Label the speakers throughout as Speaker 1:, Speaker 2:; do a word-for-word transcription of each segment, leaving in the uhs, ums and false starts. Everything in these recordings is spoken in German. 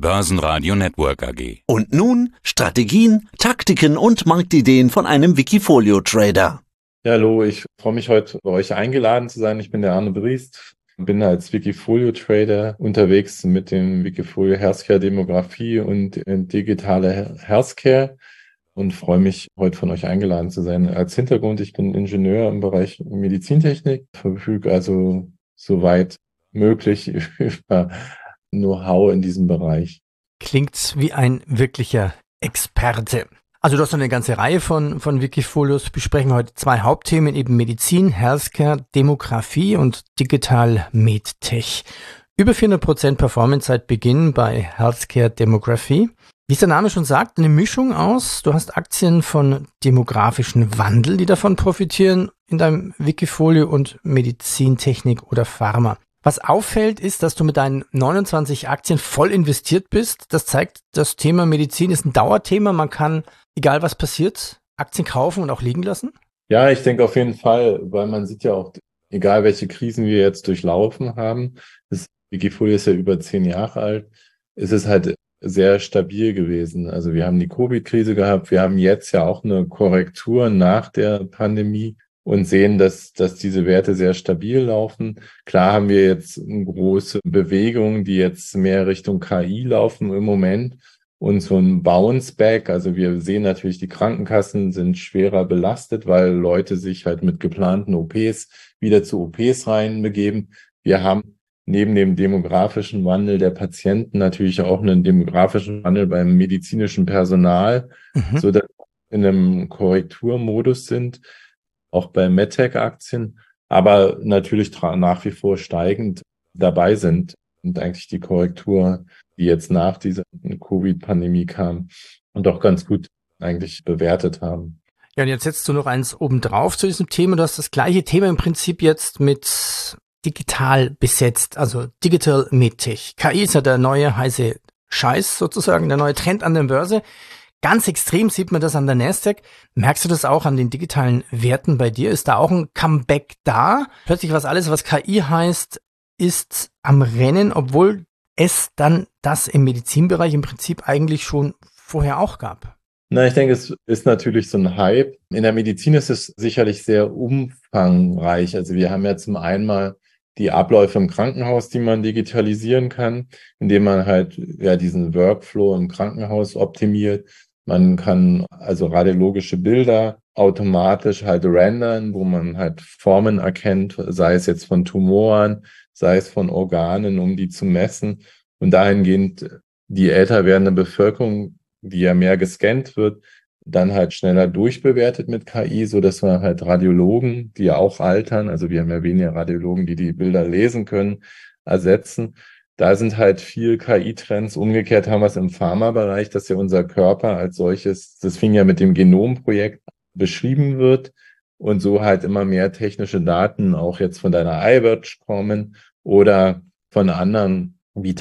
Speaker 1: Börsenradio Network A G.
Speaker 2: Und nun Strategien, Taktiken und Marktideen von einem Wikifolio-Trader.
Speaker 3: Ja, hallo, ich freue mich heute bei euch eingeladen zu sein. Ich bin der Arne Briest, bin als Wikifolio-Trader unterwegs mit dem Wikifolio Healthcare Demografie und digitale Healthcare und freue mich, heute von euch eingeladen zu sein. Als Hintergrund, ich bin Ingenieur im Bereich Medizintechnik, verfüge also soweit möglich über Know-how in diesem Bereich.
Speaker 4: Klingt wie ein wirklicher Experte. Also du hast eine ganze Reihe von, von Wikifolios. Besprechen wir heute zwei Hauptthemen, eben Medizin, Healthcare, Demografie und Digital MedTech. Über vierhundert Prozent Performance seit Beginn bei Healthcare Demografie. Wie es der Name schon sagt, eine Mischung aus. Du hast Aktien von demografischen Wandel, die davon profitieren in deinem Wikifolio, und Medizintechnik oder Pharma. Was auffällt, ist, dass du mit deinen neunundzwanzig Aktien voll investiert bist. Das zeigt, das Thema Medizin ist ein Dauerthema. Man kann, egal was passiert, Aktien kaufen und auch liegen lassen.
Speaker 3: Ja, ich denke auf jeden Fall, weil man sieht ja auch, egal welche Krisen wir jetzt durchlaufen haben, das Wikifolio ist ja über zehn Jahre alt, ist es halt sehr stabil gewesen. Also wir haben die Covid-Krise gehabt, wir haben jetzt ja auch eine Korrektur nach der Pandemie und sehen, dass, dass diese Werte sehr stabil laufen. Klar haben wir jetzt große Bewegungen, die jetzt mehr Richtung K I laufen im Moment und so ein Bounce-Back. Also wir sehen natürlich, die Krankenkassen sind schwerer belastet, weil Leute sich halt mit geplanten O Ps wieder zu O Ps reinbegeben. Wir haben neben dem demografischen Wandel der Patienten natürlich auch einen demografischen Wandel beim medizinischen Personal, mhm. so dass wir in einem Korrekturmodus sind, auch bei MedTech-Aktien, aber natürlich tra- nach wie vor steigend dabei sind und eigentlich die Korrektur, die jetzt nach dieser Covid-Pandemie kam, und auch ganz gut eigentlich bewertet haben.
Speaker 4: Ja, und jetzt setzt du noch eins obendrauf zu diesem Thema. Du hast das gleiche Thema im Prinzip jetzt mit digital besetzt, also Digital MedTech. K I ist ja der neue heiße Scheiß sozusagen, der neue Trend an der Börse. Ganz extrem sieht man das an der Nasdaq. Merkst du das auch an den digitalen Werten bei dir? Ist da auch ein Comeback da? Plötzlich was alles, was K I heißt, ist am Rennen, obwohl es dann das im Medizinbereich im Prinzip eigentlich schon vorher auch gab.
Speaker 3: Na, ich denke, es ist natürlich so ein Hype. In der Medizin ist es sicherlich sehr umfangreich. Also wir haben ja zum einen mal die Abläufe im Krankenhaus, die man digitalisieren kann, indem man halt ja diesen Workflow im Krankenhaus optimiert. Man kann also radiologische Bilder automatisch halt rendern, wo man halt Formen erkennt, sei es jetzt von Tumoren, sei es von Organen, um die zu messen. Und dahingehend die älter werdende Bevölkerung, die ja mehr gescannt wird, dann halt schneller durchbewertet mit K I, so dass man halt Radiologen, die ja auch altern, also wir haben ja weniger Radiologen, die die Bilder lesen können, ersetzen. Da sind halt viel K I-Trends. Umgekehrt haben wir es im Pharmabereich, dass ja unser Körper als solches, das fing ja mit dem Genomprojekt, beschrieben wird und so halt immer mehr technische Daten auch jetzt von deiner iWatch kommen oder von anderen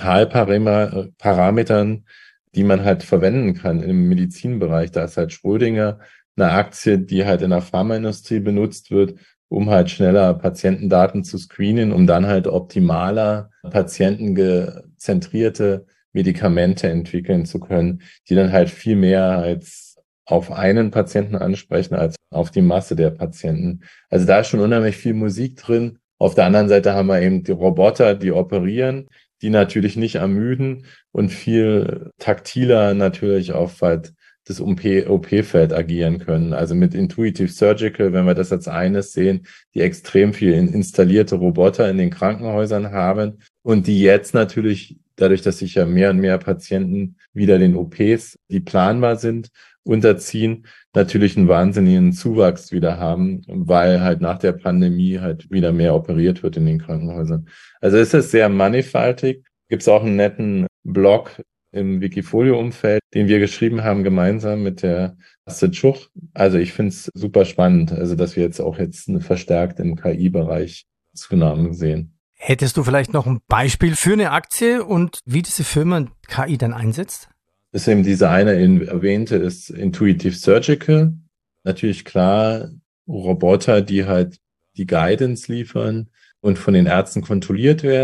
Speaker 3: Vitalparametern, die man halt verwenden kann im Medizinbereich. Da ist halt Schrödinger eine Aktie, die halt in der Pharmaindustrie benutzt wird, um halt schneller Patientendaten zu screenen, um dann halt optimaler patientenzentrierte Medikamente entwickeln zu können, die dann halt viel mehr als auf einen Patienten ansprechen, als auf die Masse der Patienten. Also da ist schon unheimlich viel Musik drin. Auf der anderen Seite haben wir eben die Roboter, die operieren, die natürlich nicht ermüden und viel taktiler natürlich auf halt das O P-Feld agieren können. Also mit Intuitive Surgical, wenn wir das als eines sehen, die extrem viel installierte Roboter in den Krankenhäusern haben und die jetzt natürlich, dadurch, dass sich ja mehr und mehr Patienten wieder den O Ps, die planbar sind, unterziehen, natürlich einen wahnsinnigen Zuwachs wieder haben, weil halt nach der Pandemie halt wieder mehr operiert wird in den Krankenhäusern. Also es ist sehr mannigfaltig. Gibt es auch einen netten Blog im Wikifolio-Umfeld, den wir geschrieben haben, gemeinsam mit der Astrid Schuch. Also ich finde es super spannend, also dass wir jetzt auch jetzt verstärkt im K I-Bereich Zunahmen sehen.
Speaker 4: Hättest du vielleicht noch ein Beispiel für eine Aktie und wie diese Firma K I dann einsetzt?
Speaker 3: Das ist eben diese eine erwähnte, ist Intuitive Surgical. Natürlich klar, Roboter, die halt die Guidance liefern und von den Ärzten kontrolliert werden.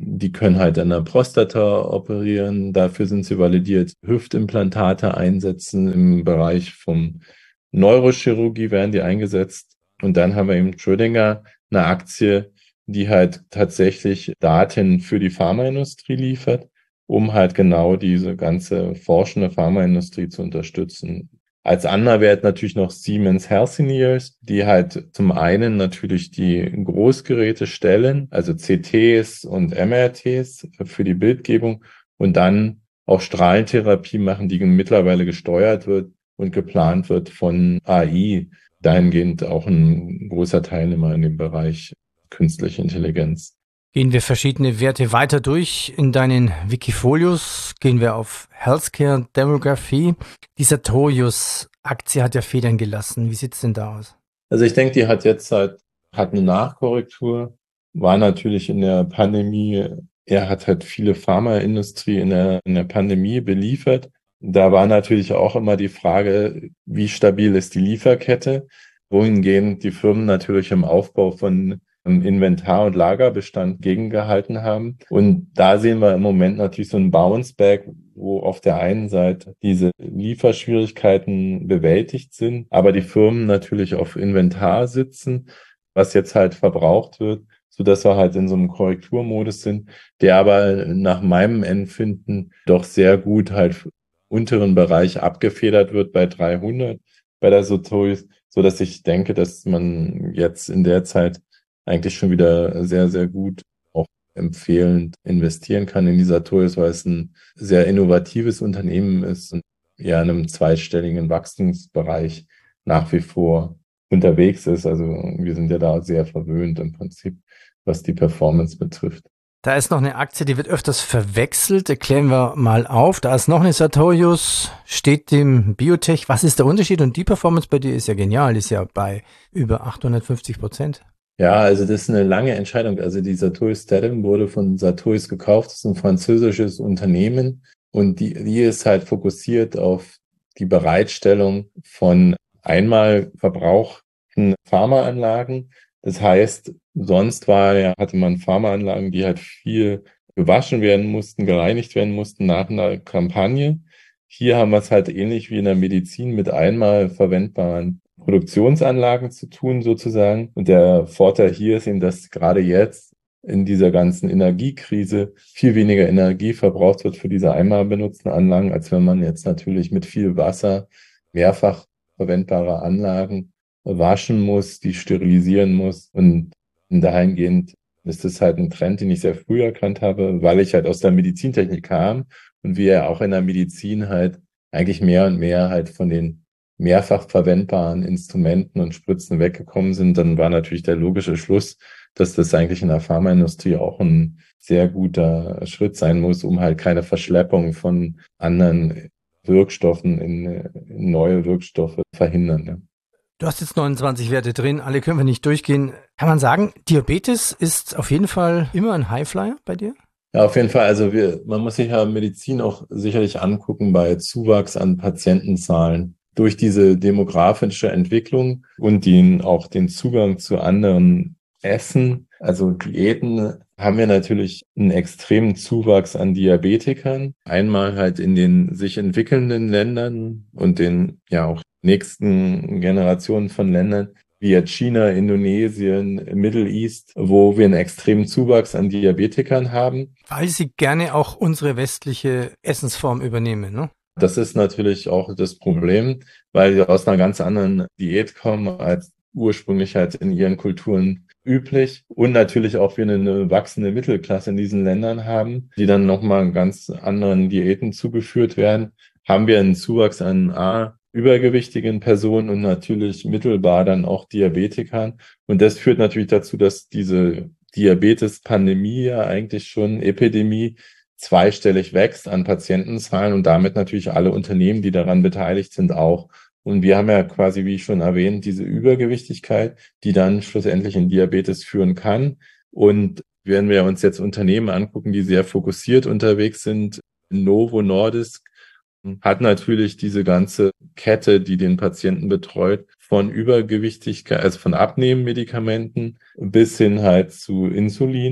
Speaker 3: Die können halt an der Prostata operieren, dafür sind sie validiert. Hüftimplantate einsetzen, im Bereich von Neurochirurgie werden die eingesetzt. Und dann haben wir eben Schrödinger, eine Aktie, die halt tatsächlich Daten für die Pharmaindustrie liefert, um halt genau diese ganze forschende Pharmaindustrie zu unterstützen. Als anderer Wert natürlich noch Siemens Healthineers, die halt zum einen natürlich die Großgeräte stellen, also C Ts und M R Ts für die Bildgebung und dann auch Strahlentherapie machen, die mittlerweile gesteuert wird und geplant wird von A I. Dahingehend auch ein großer Teilnehmer in dem Bereich künstliche Intelligenz.
Speaker 4: Gehen wir verschiedene Werte weiter durch in deinen Wikifolios. Gehen wir auf Healthcare Demography. Die Sartorius-Aktie hat ja Federn gelassen. Wie sieht's denn da aus?
Speaker 3: Also ich denke, die hat jetzt halt, hat eine Nachkorrektur, war natürlich in der Pandemie, er hat halt viele Pharmaindustrie in der, in der Pandemie beliefert. Da war natürlich auch immer die Frage, wie stabil ist die Lieferkette, wohingehend die Firmen natürlich im Aufbau von Inventar- und Lagerbestand gegengehalten haben. Und da sehen wir im Moment natürlich so ein Bounce-Back, wo auf der einen Seite diese Lieferschwierigkeiten bewältigt sind, aber die Firmen natürlich auf Inventar sitzen, was jetzt halt verbraucht wird, sodass wir halt in so einem Korrekturmodus sind, der aber nach meinem Empfinden doch sehr gut halt unteren Bereich abgefedert wird bei dreihundert bei der Sartorius, sodass ich denke, dass man jetzt in der Zeit eigentlich schon wieder sehr, sehr gut auch empfehlend investieren kann in die Sartorius, weil es ein sehr innovatives Unternehmen ist und ja in einem zweistelligen Wachstumsbereich nach wie vor unterwegs ist. Also wir sind ja da sehr verwöhnt im Prinzip, was die Performance betrifft.
Speaker 4: Da ist noch eine Aktie, die wird öfters verwechselt. Erklären wir mal auf. Da ist noch eine Sartorius, steht dem Biotech. Was ist der Unterschied? Und die Performance bei dir ist ja genial, ist ja bei über achthundertfünfzig Prozent.
Speaker 3: Ja, also das ist eine lange Entscheidung. Also die Sartorius Statin wurde von Sartorius gekauft. Das ist ein französisches Unternehmen und die, die ist halt fokussiert auf die Bereitstellung von einmal verbrauchten Pharmaanlagen. Das heißt, sonst war ja, hatte man Pharmaanlagen, die halt viel gewaschen werden mussten, gereinigt werden mussten nach einer Kampagne. Hier haben wir es halt ähnlich wie in der Medizin mit einmal verwendbaren Produktionsanlagen zu tun sozusagen. Und der Vorteil hier ist eben, dass gerade jetzt in dieser ganzen Energiekrise viel weniger Energie verbraucht wird für diese einmal benutzten Anlagen, als wenn man jetzt natürlich mit viel Wasser mehrfach verwendbare Anlagen waschen muss, die sterilisieren muss. Und dahingehend ist das halt ein Trend, den ich sehr früh erkannt habe, weil ich halt aus der Medizintechnik kam und wir ja auch in der Medizin halt eigentlich mehr und mehr halt von den mehrfach verwendbaren Instrumenten und Spritzen weggekommen sind, dann war natürlich der logische Schluss, dass das eigentlich in der Pharmaindustrie auch ein sehr guter Schritt sein muss, um halt keine Verschleppung von anderen Wirkstoffen in, in neue Wirkstoffe verhindern. Ja.
Speaker 4: Du hast jetzt neunundzwanzig Werte drin, alle können wir nicht durchgehen. Kann man sagen, Diabetes ist auf jeden Fall immer ein Highflyer bei dir?
Speaker 3: Ja, auf jeden Fall. Also wir, man muss sich ja Medizin auch sicherlich angucken bei Zuwachs an Patientenzahlen. Durch diese demografische Entwicklung und den, auch den Zugang zu anderen Essen, also Diäten, haben wir natürlich einen extremen Zuwachs an Diabetikern. Einmal halt in den sich entwickelnden Ländern und den ja auch nächsten Generationen von Ländern, wie jetzt China, Indonesien, Middle East, wo wir einen extremen Zuwachs an Diabetikern haben.
Speaker 4: Weil sie gerne auch unsere westliche Essensform übernehmen, ne?
Speaker 3: Das ist natürlich auch das Problem, weil sie aus einer ganz anderen Diät kommen als ursprünglich halt in ihren Kulturen üblich und natürlich auch wir eine wachsende Mittelklasse in diesen Ländern haben, die dann nochmal ganz anderen Diäten zugeführt werden, haben wir einen Zuwachs an A, übergewichtigen Personen und natürlich mittelbar dann auch Diabetikern. Und das führt natürlich dazu, dass diese Diabetes-Pandemie ja eigentlich schon Epidemie zweistellig wächst an Patientenzahlen und damit natürlich alle Unternehmen, die daran beteiligt sind, auch. Und wir haben ja quasi, wie schon erwähnt, diese Übergewichtigkeit, die dann schlussendlich in Diabetes führen kann. Und wenn wir uns jetzt Unternehmen angucken, die sehr fokussiert unterwegs sind, Novo Nordisk hat natürlich diese ganze Kette, die den Patienten betreut, von Übergewichtigkeit, also von Abnehmmedikamenten bis hin halt zu Insulin.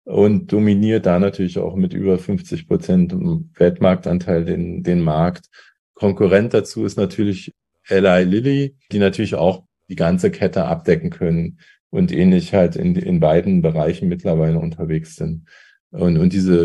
Speaker 3: und dominiert da natürlich auch mit über fünfzig Prozent Weltmarktanteil den, den Markt. Konkurrent dazu ist natürlich Eli Lilly, die natürlich auch die ganze Kette abdecken können und ähnlich halt in, in beiden Bereichen mittlerweile unterwegs sind. Und, und diese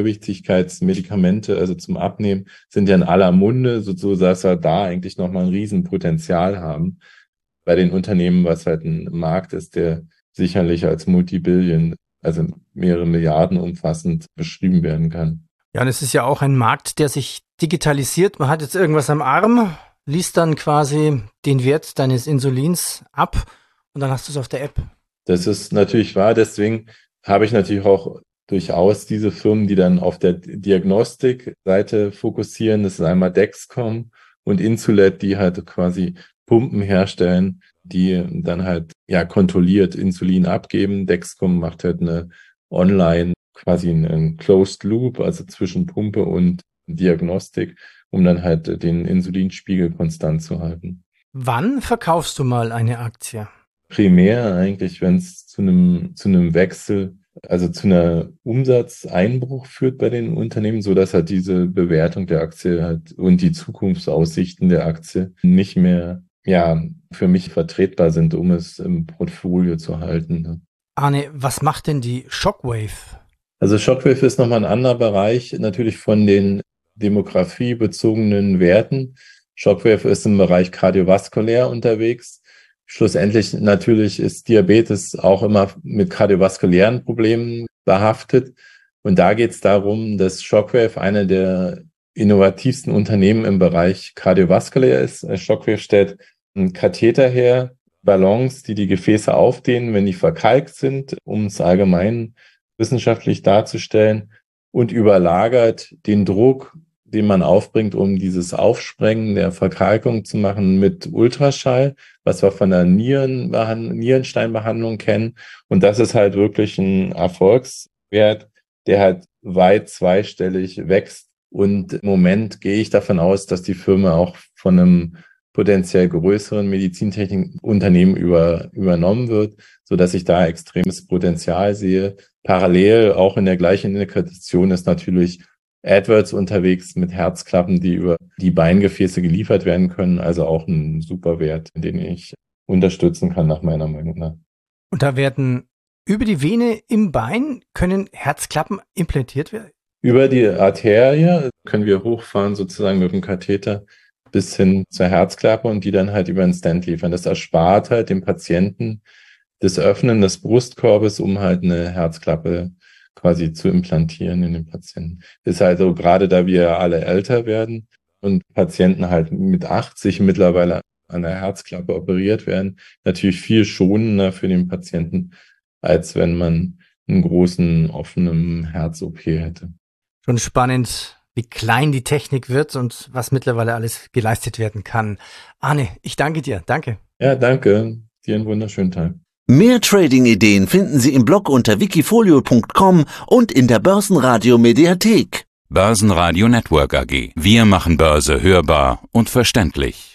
Speaker 3: Übergewichtigkeitsmedikamente, also zum Abnehmen, sind ja in aller Munde, so, so dass wir da eigentlich nochmal ein Riesenpotenzial haben bei den Unternehmen, was halt ein Markt ist, der sicherlich als Multibillion, also mehrere Milliarden umfassend beschrieben werden kann.
Speaker 4: Ja, und es ist ja auch ein Markt, der sich digitalisiert. Man hat jetzt irgendwas am Arm, liest dann quasi den Wert deines Insulins ab und dann hast du es auf der App.
Speaker 3: Das ist natürlich wahr, deswegen habe ich natürlich auch durchaus diese Firmen, die dann auf der Diagnostikseite fokussieren. Das ist einmal Dexcom und Insulet, die halt quasi Pumpen herstellen, die dann halt ja kontrolliert Insulin abgeben. Dexcom macht halt eine Online quasi einen Closed Loop, also zwischen Pumpe und Diagnostik, um dann halt den Insulinspiegel konstant zu halten.
Speaker 4: Wann verkaufst du mal eine Aktie?
Speaker 3: Primär eigentlich, wenn es zu einem zu einem Wechsel, also zu einer Umsatzeinbruch führt bei den Unternehmen, so dass halt diese Bewertung der Aktie halt und die Zukunftsaussichten der Aktie nicht mehr ja für mich vertretbar sind, um es im Portfolio zu halten.
Speaker 4: Arne, was macht denn die Shockwave?
Speaker 3: Also Shockwave ist nochmal ein anderer Bereich, natürlich von den demografiebezogenen Werten. Shockwave ist im Bereich kardiovaskulär unterwegs. Schlussendlich natürlich ist Diabetes auch immer mit kardiovaskulären Problemen behaftet. Und da geht es darum, dass Shockwave eine der innovativsten Unternehmen im Bereich kardiovaskulär ist. Shockwave stellt einen Katheter her, Ballons, die die Gefäße aufdehnen, wenn die verkalkt sind, um es allgemein wissenschaftlich darzustellen, und überlagert den Druck, den man aufbringt, um dieses Aufsprengen der Verkalkung zu machen, mit Ultraschall, was wir von der Nierenbehand- Nierensteinbehandlung kennen. Und das ist halt wirklich ein Erfolgswert, der halt weit zweistellig wächst. Und im Moment gehe ich davon aus, dass die Firma auch von einem potenziell größeren Medizintechnikunternehmen über, übernommen wird, so dass ich da extremes Potenzial sehe. Parallel auch in der gleichen Indikation ist natürlich AdWords unterwegs mit Herzklappen, die über die Beingefäße geliefert werden können. Also auch ein super Wert, den ich unterstützen kann, nach meiner Meinung nach.
Speaker 4: Und da werden über die Vene im Bein können Herzklappen implantiert werden?
Speaker 3: Über die Arterie können wir hochfahren, sozusagen mit dem Katheter bis hin zur Herzklappe und die dann halt über einen Stent liefern. Das erspart halt dem Patienten das Öffnen des Brustkorbes, um halt eine Herzklappe quasi zu implantieren in den Patienten. Ist also gerade, da wir alle älter werden und Patienten halt mit achtzig mittlerweile an der Herzklappe operiert werden, natürlich viel schonender für den Patienten, als wenn man einen großen offenen Herz-O P hätte.
Speaker 4: Schon spannend, wie klein die Technik wird und was mittlerweile alles geleistet werden kann. Arne, ich danke dir. Danke.
Speaker 3: Ja, danke. Dir einen wunderschönen Tag.
Speaker 2: Mehr Trading-Ideen finden Sie im Blog unter wikifolio punkt com und in der Börsenradio Mediathek.
Speaker 1: Börsenradio Network A G. Wir machen Börse hörbar und verständlich.